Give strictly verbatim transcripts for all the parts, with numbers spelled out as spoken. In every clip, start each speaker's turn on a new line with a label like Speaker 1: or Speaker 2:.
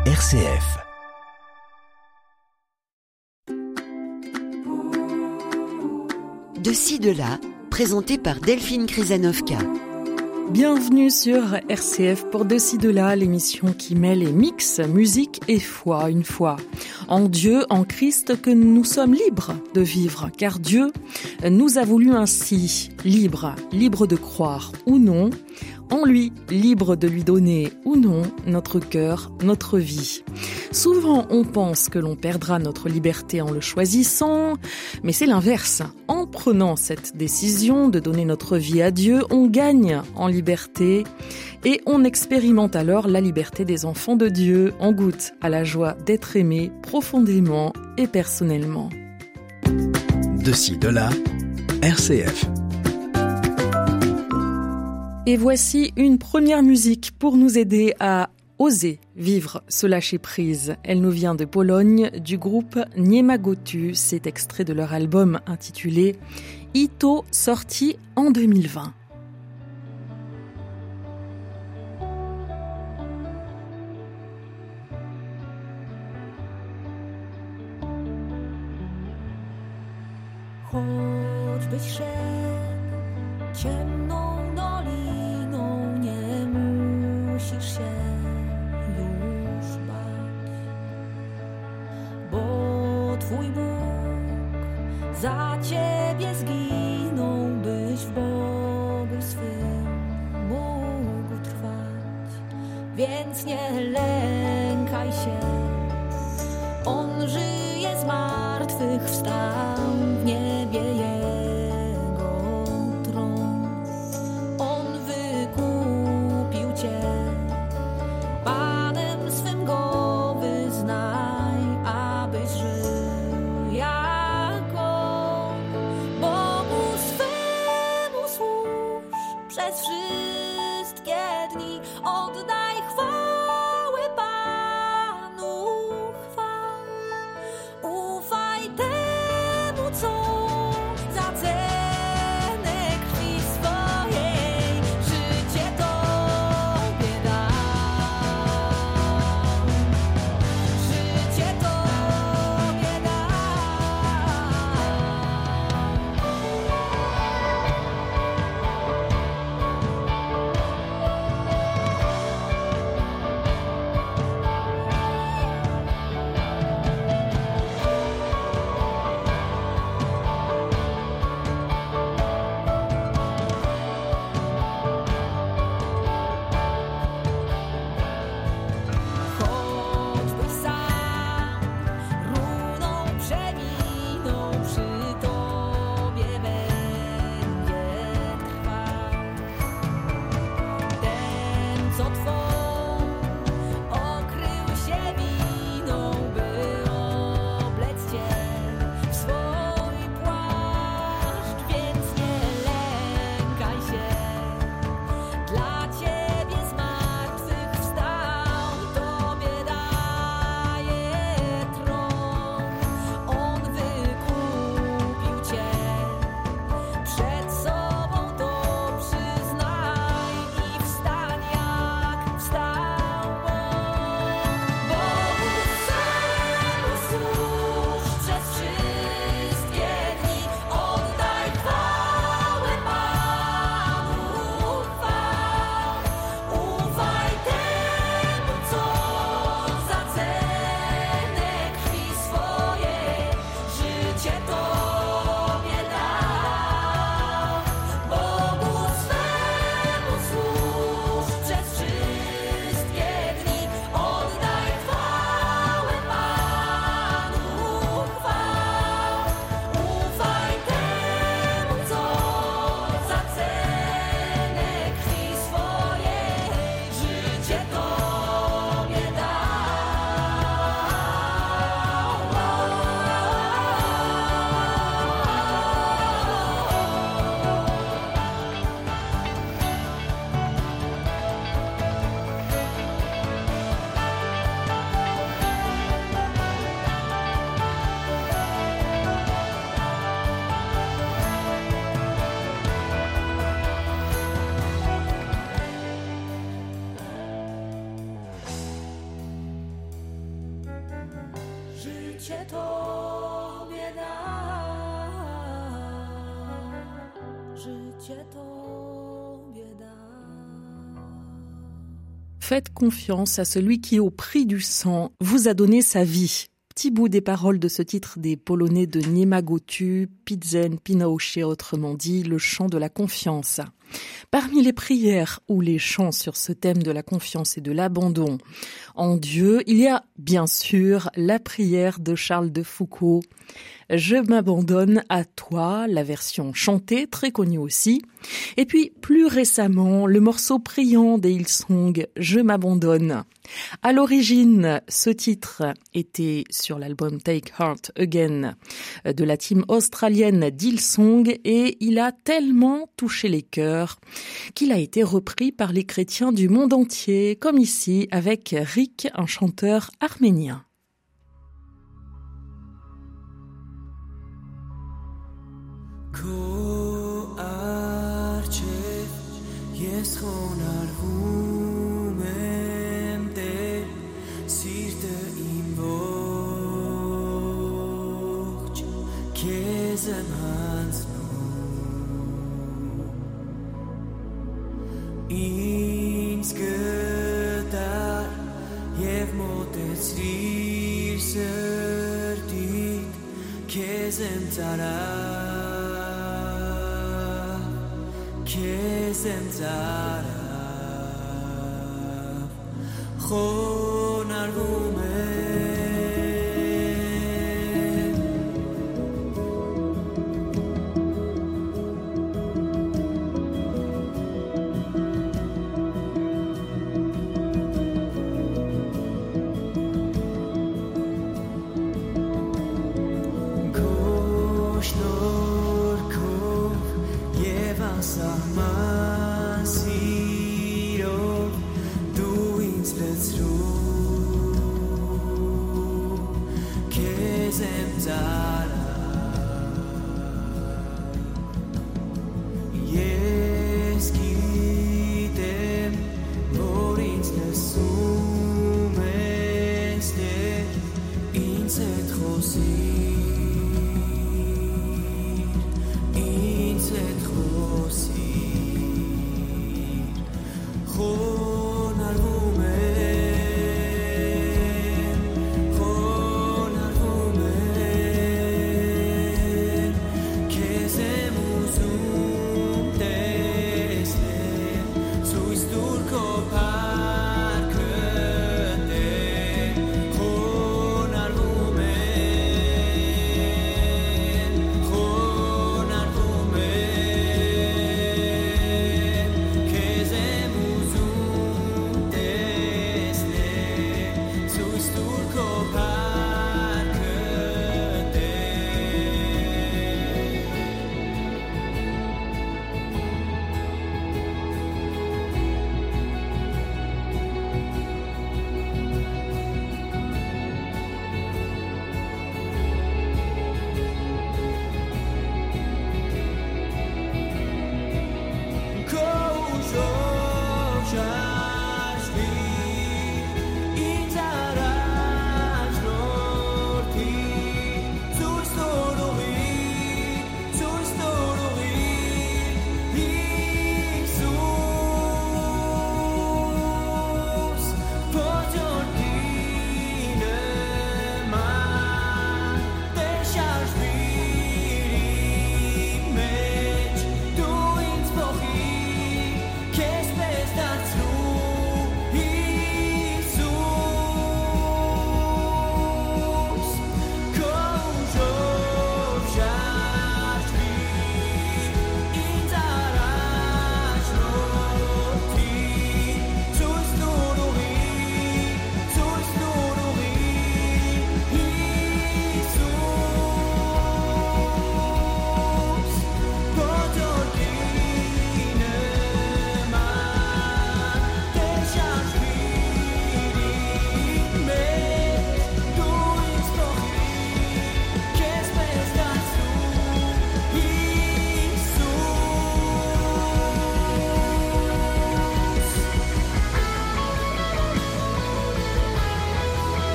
Speaker 1: R C F.
Speaker 2: De ci, de là, présenté par Delphine Krizanovka.
Speaker 3: Bienvenue sur R C F pour De ci, de là, l'émission qui mêle et mixe musique et foi, une foi en Dieu, en Christ, que nous sommes libres de vivre, car Dieu nous a voulu ainsi, libres, libres de croire ou non, en lui, libre de lui donner ou non notre cœur, notre vie. Souvent, on pense que l'on perdra notre liberté en le choisissant, mais c'est l'inverse. En prenant cette décision de donner notre vie à Dieu, on gagne en liberté et on expérimente alors la liberté des enfants de Dieu. On goûte à la joie d'être aimé profondément et personnellement.
Speaker 1: De ci, de là, R C F.
Speaker 3: Et voici une première musique pour nous aider à oser vivre ce lâcher-prise. Elle nous vient de Pologne, du groupe Niemagotu. C'est extrait de leur album intitulé Ito, sorti en deux mille vingt.
Speaker 4: Choćbyś szedł ciemną doliną, nie musisz się już bać, bo Twój Bóg za Ciebie zginął, byś w Bogu swym mógł trwać. Więc nie lękaj się, On żyje, z martwych wstał, w niebie Jego tron. On wykupił Cię, Panem swym Go wyznaj, abyś żył jak On. Bogu swemu służ przez wszystkie dni, oddaj chwałę Panu, chwał. Ufaj temu, co życie Tobie dam, życie Tobie dam.
Speaker 3: Faites confiance à celui qui, au prix du sang, vous a donné sa vie. Petit bout des paroles de ce titre des Polonais de Niemagotu, Pidzen Pinauché, autrement dit, le chant de la confiance. Parmi les prières ou les chants sur ce thème de la confiance et de l'abandon en Dieu, il y a bien sûr la prière de Charles de Foucault. Je m'abandonne à toi, la version chantée, très connue aussi. Et puis, plus récemment, le morceau priant des Hillsong, Je m'abandonne. À l'origine, ce titre était sur l'album Take Heart Again de la team australienne d'Hillsong et il a tellement touché les cœurs qu'il a été repris par les chrétiens du monde entier, comme ici avec Rick, un chanteur arménien.
Speaker 5: Քո առջև ես խոնարհվում եմ Տեր սիրտը իմ ողջ քեզ եմ հանձնում ինձ գտար և մոտեցրիր սրտիդ քեզ եմ ծարավ քեզ եմ ծարավ խոնարհվում եմ Քո շնորհքով և անսահման սիրով դու ինձ լցրու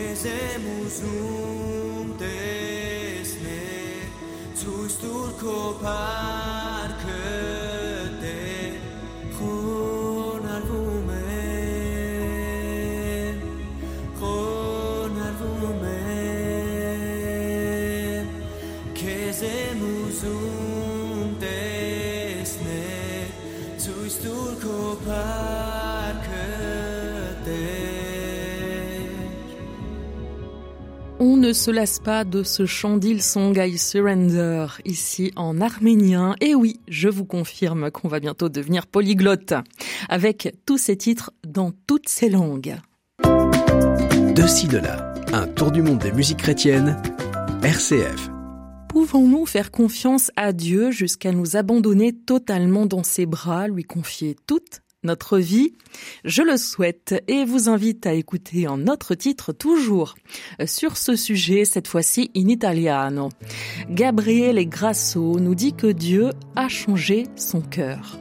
Speaker 5: Kezemus um desne Zuisturko parkete Khonar vume Khonar vume Kezemus um desne Zuisturko parkete.
Speaker 3: On ne se lasse pas de ce chant d'Hillsong I Surrender, ici en arménien. Et oui, je vous confirme qu'on va bientôt devenir polyglotte, avec tous ces titres dans toutes ces langues.
Speaker 1: De ci, de là, un tour du monde des musiques chrétiennes, R C F.
Speaker 3: Pouvons-nous faire confiance à Dieu jusqu'à nous abandonner totalement dans ses bras, lui confier toute notre vie? Je le souhaite et vous invite à écouter un autre titre toujours sur ce sujet, cette fois-ci in italiano. Gabriele Grasso nous dit que Dieu a changé son cœur.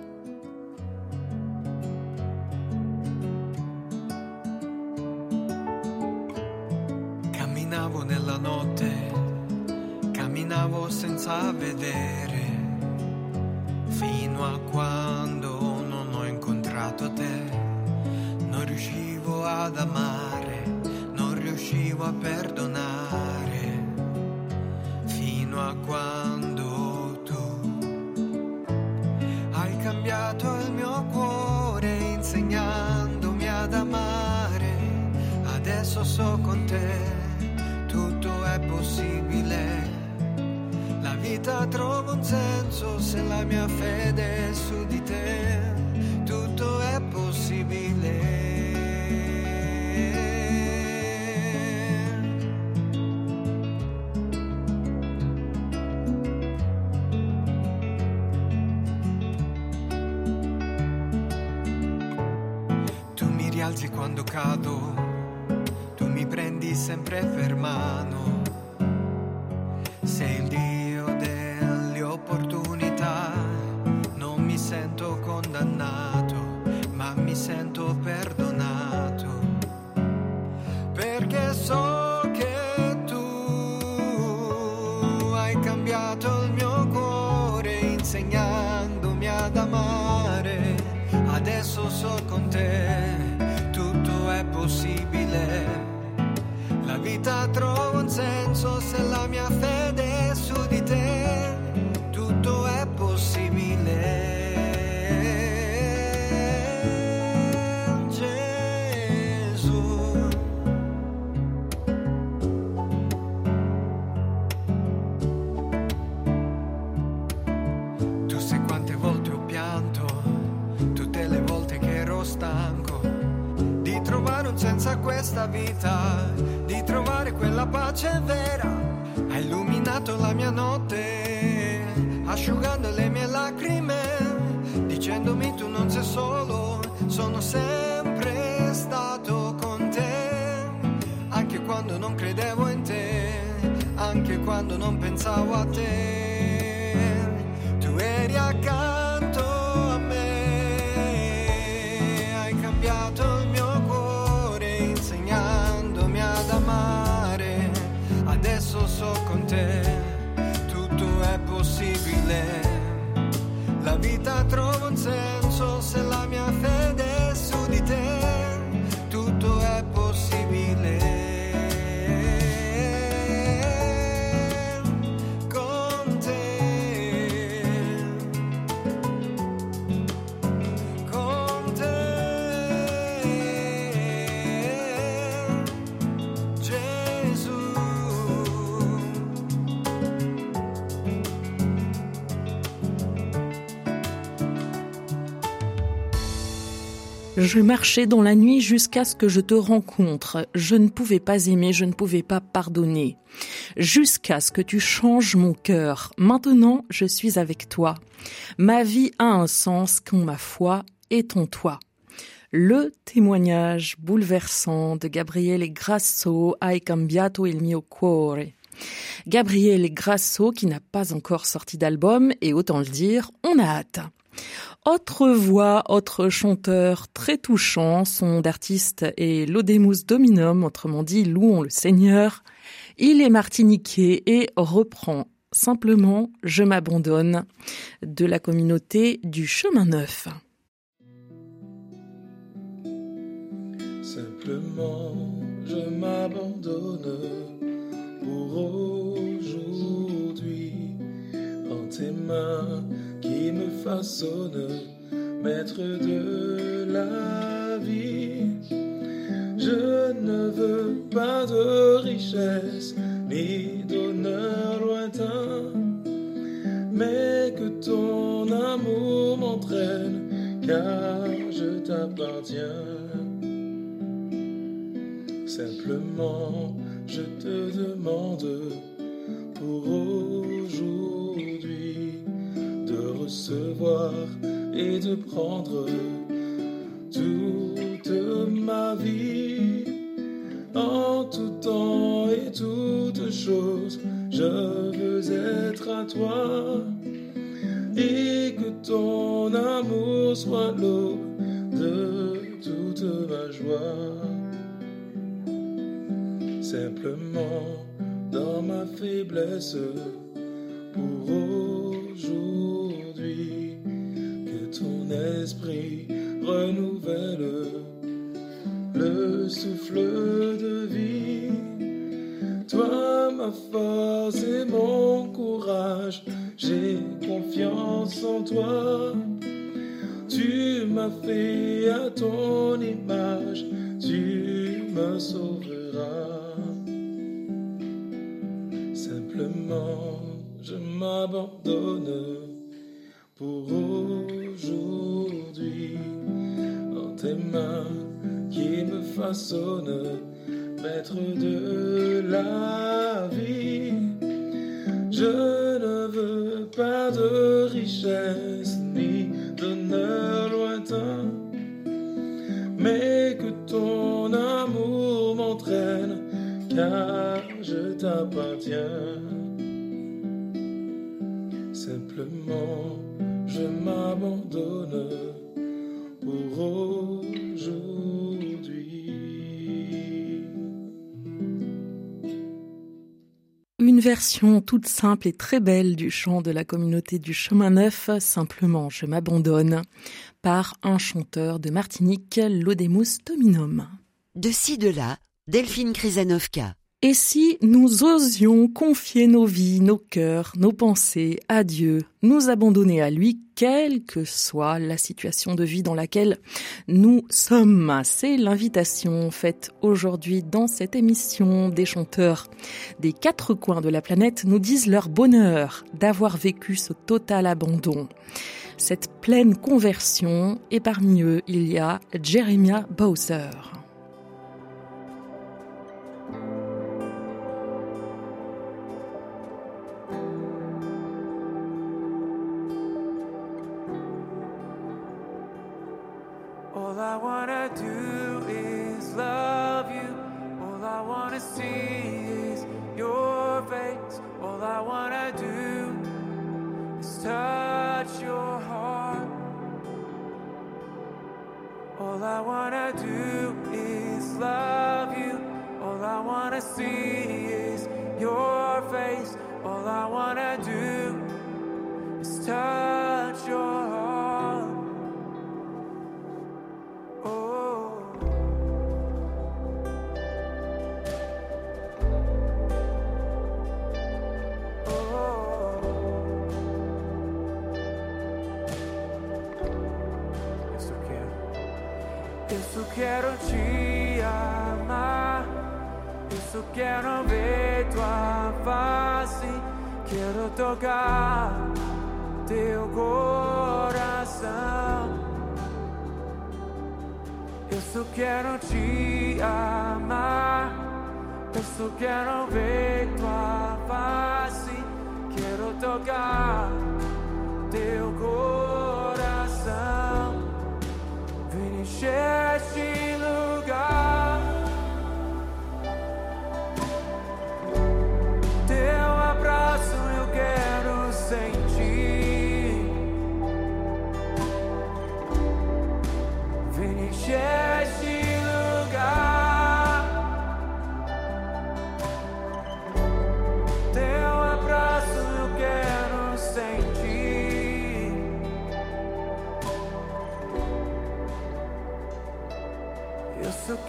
Speaker 5: Camminavo nella notte, camminavo senza vedere, fino a quando non ho incontrato te. Non riuscivo ad amare, non riuscivo a perdonare, fino a quando tu hai cambiato il mio cuore, insegnandomi ad amare. Adesso so con te, tutto è possibile. La vita trova un senso se la mia fede è su di te. Tutto è possibile. Tu mi rialzi quando cado, tu mi prendi sempre per mano. Sei il Dio delle opportunità, non mi sento condannato, ma mi sento perdonato, perché so che tu hai cambiato il mio cuore, insegnandomi ad amare. Adesso so con te, tutto è possibile. La vita trova un senso se la mia fede è su di te. Tutto è possibile. Gesù. Tu sai quante volte ho pianto, tutte le volte che ero stanco di trovare un senso a questa vita, di trovare quella pace vera. Hai illuminato la mia notte, asciugando le mie lacrime, dicendomi tu non sei solo, sono sempre stato con te, anche quando non credevo in te, anche quando non pensavo a te. Tu eri accanto a me, hai cambiato il mio cuore, insegnandomi ad amare. Adesso so con te, tutto è possibile. La vita trova un senso se la mia fede è su di te. Tutto è possibile. Con te. Con te. Gesù.
Speaker 3: Je marchais dans la nuit jusqu'à ce que je te rencontre. Je ne pouvais pas aimer, je ne pouvais pas pardonner. Jusqu'à ce que tu changes mon cœur. Maintenant, je suis avec toi. Ma vie a un sens quand ma foi est en toi. Le témoignage bouleversant de Gabriele Grasso, Hai cambiato il mio cuore. Gabriele Grasso qui n'a pas encore sorti d'album et autant le dire, on a hâte. Autre voix, autre chanteur très touchant, son nom d'artiste est Laudemus Dominum, autrement dit louons le Seigneur. Il est martiniquais et reprend simplement Je m'abandonne de la communauté du Chemin Neuf.
Speaker 6: Simplement, je m'abandonne pour aujourd'hui en tes mains qui me façonnent, maître de la vie. Je ne veux pas de richesse ni d'honneur lointain, mais que ton amour m'entraîne, car je t'appartiens. Simplement, je te demande pour aujourd'hui de recevoir et de prendre toute ma vie. En tout temps et toutes choses, je veux être à toi, et que ton amour soit l'aube de toute ma joie. Simplement, dans ma faiblesse, pour aujourd'hui, que ton esprit renouvelle le souffle de vie. Toi, ma force et mon courage, j'ai confiance en toi. Tu m'as fait à ton image, tu me sauveras. Simplement, je m'abandonne pour aujourd'hui en tes mains qui me façonnent, maître de la vie. Je ne veux pas de richesse ni d'honneur lointain, mais que ton amour m'entraîne, car je t'appartiens. Simplement, je m'abandonne pour aujourd'hui.
Speaker 3: Une version toute simple et très belle du chant de la communauté du Chemin Neuf, Simplement je m'abandonne, par un chanteur de Martinique, Laudemus Dominum.
Speaker 2: De ci, de là, Delphine Krizanovka.
Speaker 3: Et si nous osions confier nos vies, nos cœurs, nos pensées à Dieu, nous abandonner à lui, quelle que soit la situation de vie dans laquelle nous sommes? C'est l'invitation faite aujourd'hui dans cette émission. Des chanteurs des quatre coins de la planète nous disent leur bonheur d'avoir vécu ce total abandon, cette pleine conversion, et parmi eux, il y a Jeremiah Bowser.
Speaker 7: All I wanna do is love you. All I wanna see is your face. All I wanna do is touch your heart. All I wanna do is love you. All I wanna see is your face. All I wanna do is touch your heart. Eu só quero te amar, eu só quero ver tua face, quero tocar teu coração. Eu só quero te amar, eu só quero ver tua face, quero tocar teu coração. Vem encher este lugar, teu abraço eu quero sentir,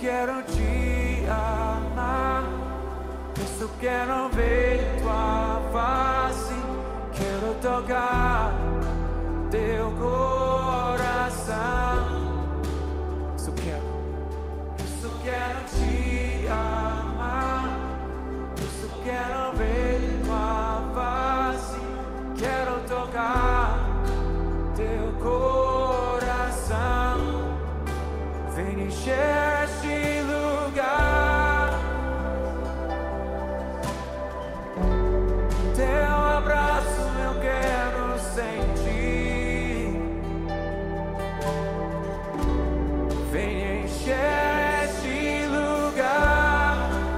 Speaker 7: quiero te amar. Isso quero ver tua face, quero tocar teu coração. Isso quero, isso quero te amar. Isso quero ver tua face, quero tocar teu coração. Vem encher este lugar. Teu abraço eu quero sentir. Vem encher este lugar.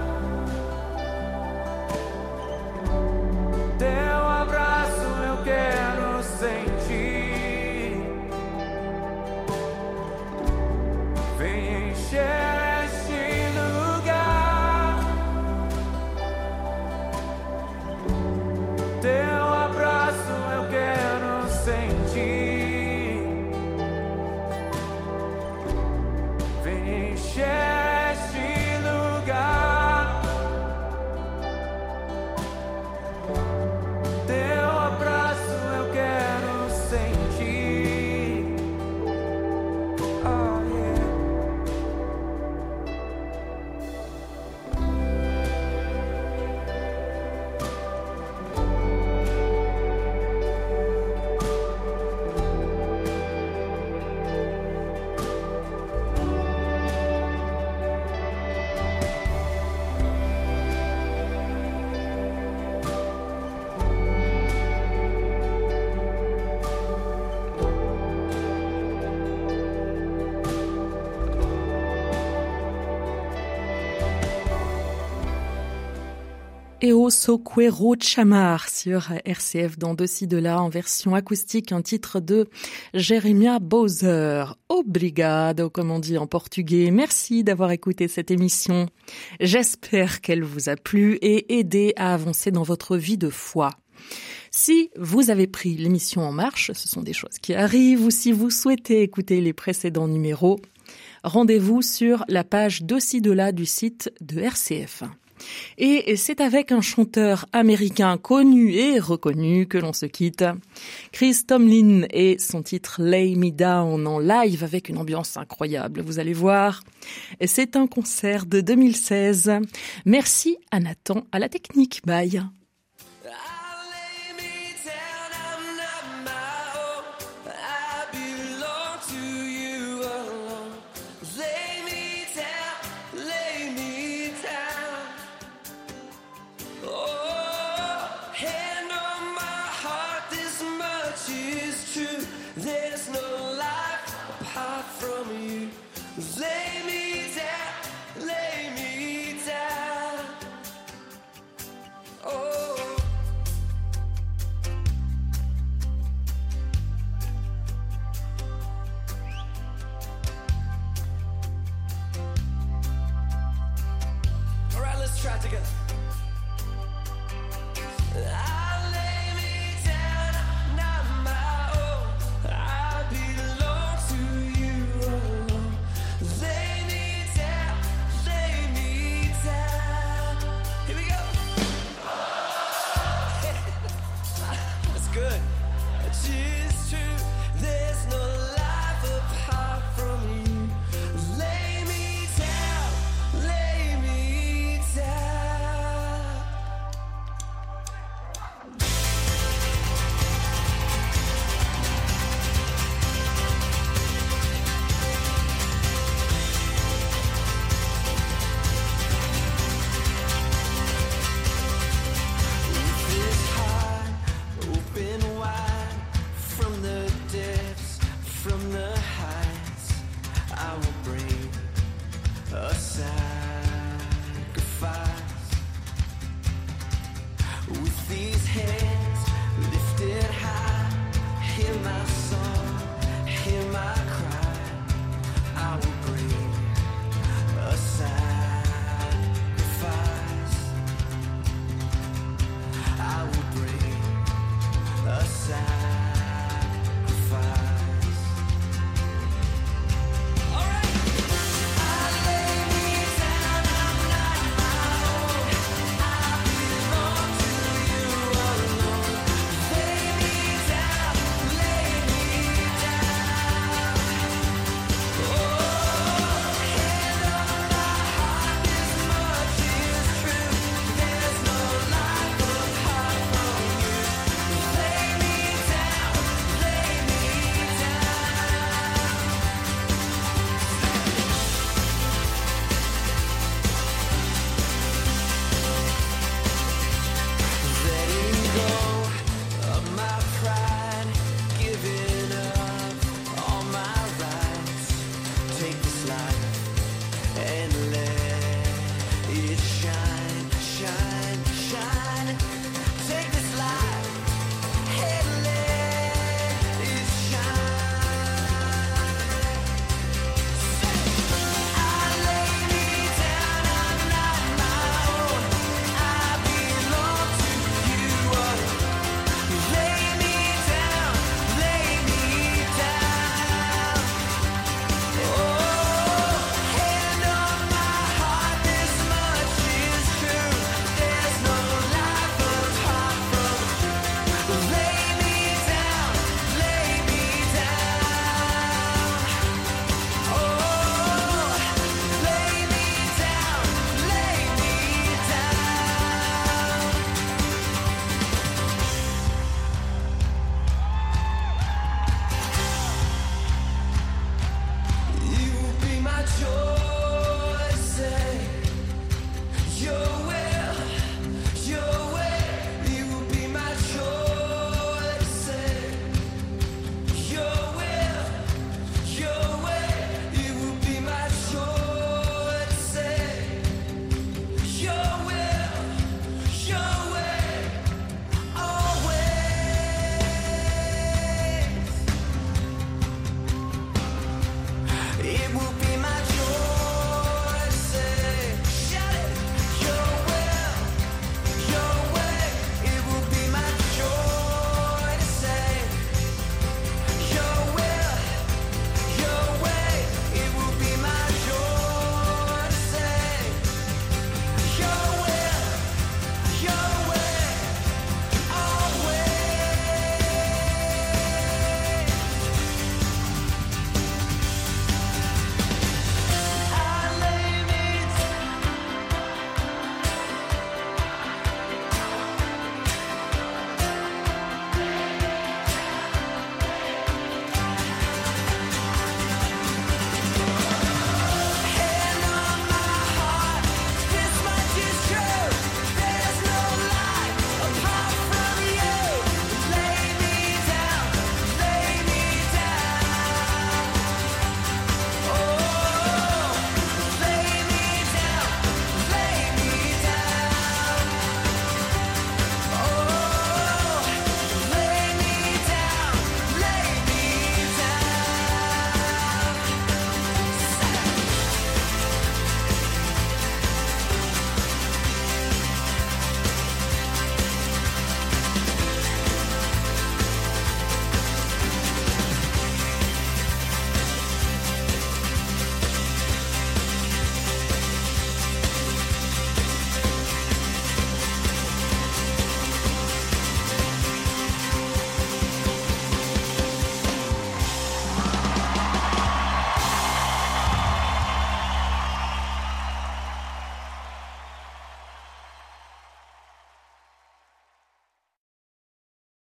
Speaker 7: Teu abraço eu quero sentir. Vem encher este lugar. Teu abraço eu quero sentir. Vem encher este lugar. Teu abraço eu quero sentir. Oh yeah.
Speaker 3: Et au Soquero Chamar sur R C F dans De-ci de-là en version acoustique, un titre de Jeremiah Bowser. Obrigado, comme on dit en portugais. Merci d'avoir écouté cette émission. J'espère qu'elle vous a plu et aidé à avancer dans votre vie de foi. Si vous avez pris l'émission en marche, ce sont des choses qui arrivent, ou si vous souhaitez écouter les précédents numéros, rendez-vous sur la page De-ci de-là du site de R C F. Et c'est avec un chanteur américain connu et reconnu que l'on se quitte. Chris Tomlin et son titre Lay Me Down en live avec une ambiance incroyable, vous allez voir. C'est un concert de deux mille seize. Merci à Nathan à la technique. Bye.